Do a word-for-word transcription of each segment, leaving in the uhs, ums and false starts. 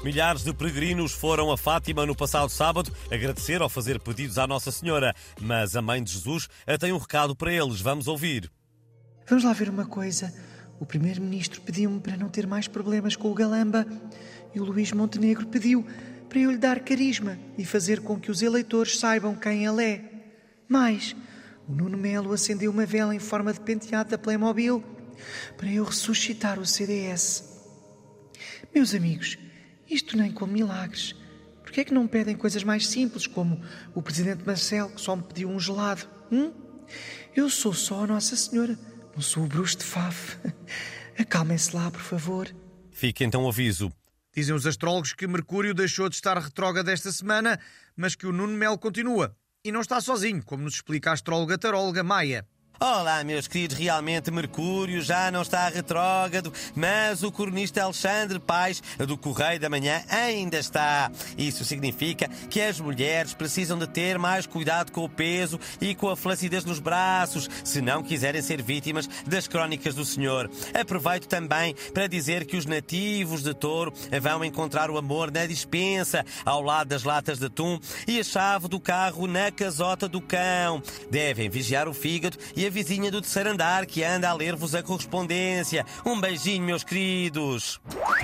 Milhares de peregrinos foram a Fátima no passado sábado agradecer ou fazer pedidos à Nossa Senhora. Mas a Mãe de Jesus tem um recado para eles. Vamos ouvir. Vamos lá ver uma coisa. O primeiro-ministro pediu-me para não ter mais problemas com o Galamba e o Luís Montenegro pediu para eu lhe dar carisma e fazer com que os eleitores saibam quem ele é. Mais, o Nuno Melo acendeu uma vela em forma de penteado da Playmobil para eu ressuscitar o C D S. Meus amigos, isto nem com milagres. Por que é que não pedem coisas mais simples, como o presidente Marcelo, que só me pediu um gelado? Hum? Eu sou só a Nossa Senhora, não sou o bruxo de Faf. Acalmem-se lá, por favor. Fica então o aviso. Dizem os astrólogos que Mercúrio deixou de estar retrógrado esta semana, mas que o Nuno Melo continua. E não está sozinho, como nos explica a astróloga taróloga Maia. Olá, meus queridos, realmente Mercúrio já não está retrógrado, mas o cronista Alexandre Paes, do Correio da Manhã, ainda está. Isso significa que as mulheres precisam de ter mais cuidado com o peso e com a flacidez nos braços, se não quiserem ser vítimas das crónicas do Senhor. Aproveito também para dizer que os nativos de Touro vão encontrar o amor na dispensa, ao lado das latas de atum, e a chave do carro na casota do cão. Devem vigiar o fígado e a vizinha do terceiro andar que anda a ler-vos a correspondência. Um beijinho, meus queridos.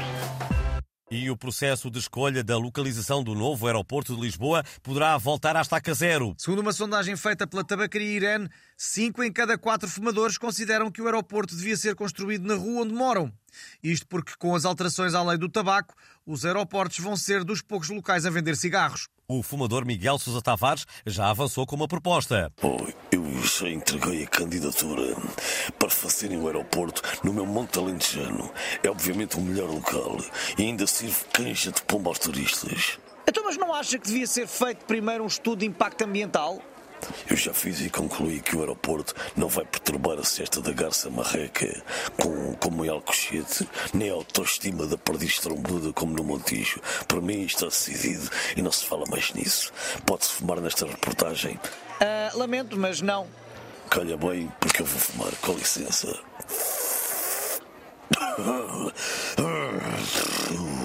E o processo de escolha da localização do novo aeroporto de Lisboa poderá voltar à estaca zero. Segundo uma sondagem feita pela Tabacaria Irene, cinco em cada quatro fumadores consideram que o aeroporto devia ser construído na rua onde moram. Isto porque, com as alterações à lei do tabaco, os aeroportos vão ser dos poucos locais a vender cigarros. O fumador Miguel Sousa Tavares já avançou com uma proposta. Oh, eu já entreguei a candidatura para fazerem o aeroporto no meu Monte Alentejano. É obviamente o melhor local e ainda sirvo canja de pomba aos turistas. Então, mas não acha que devia ser feito primeiro um estudo de impacto ambiental? Eu já fiz e concluí que o aeroporto não vai perturbar a cesta da garça marreca com, com o alcochete, nem a autoestima da perdiz trombuda como no Montijo. Para mim está decidido e não se fala mais nisso. Pode-se fumar nesta reportagem? Uh, lamento, mas não. Calha bem, porque eu vou fumar. Com licença.